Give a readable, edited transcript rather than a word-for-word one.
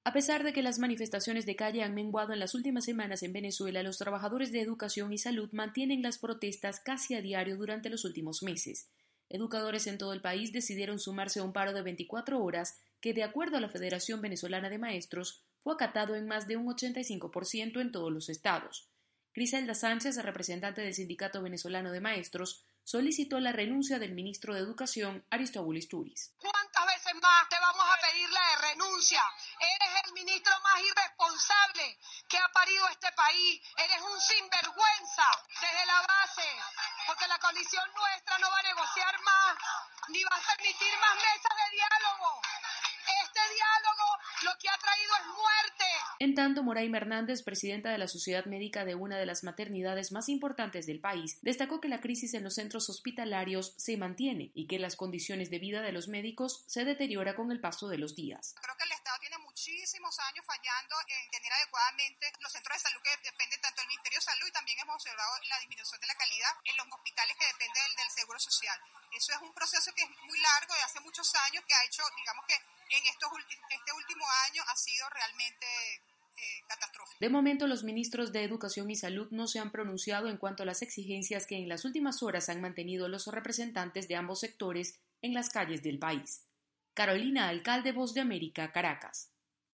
A pesar de que las manifestaciones de calle han menguado en las últimas semanas en Venezuela, los trabajadores de educación y salud mantienen las protestas casi a diario durante los últimos meses. Educadores en todo el país decidieron sumarse a un paro de 24 horas que, de acuerdo a la Federación Venezolana de Maestros, fue acatado en más de un 85% en todos los estados. Griselda Sánchez, representante del Sindicato Venezolano de Maestros, solicitó la renuncia del ministro de Educación, Aristóbulo Turis. ¿Cuántas veces más te vamos a pedir la renuncia? Eres el ministro más irresponsable que ha parido este país. Eres un sinvergüenza desde la base, porque la coalición nuestra no va a negociar más, ni va a permitir más mesas de diálogo. Este diálogo lo que ha traído es muerte. En tanto, Moraima Hernández, presidenta de la Sociedad Médica de una de las maternidades más importantes del país, destacó que la crisis en los centros hospitalarios se mantiene y que las condiciones de vida de los médicos se deteriora con el paso de los días. Creo que el Estado tiene muchísimos años fallando en tener adecuadamente los centros de salud que dependen tanto del Ministerio de Salud, y también hemos observado la disminución de la calidad en los hospitales que dependen del Seguro Social. Eso es un proceso que es muy largo, de hace muchos años, que ha hecho, digamos que en este último año ha sido realmente catastrófico. De momento, los ministros de Educación y Salud no se han pronunciado en cuanto a las exigencias que en las últimas horas han mantenido los representantes de ambos sectores en las calles del país. Carolina Alcalde, Voz de América, Caracas.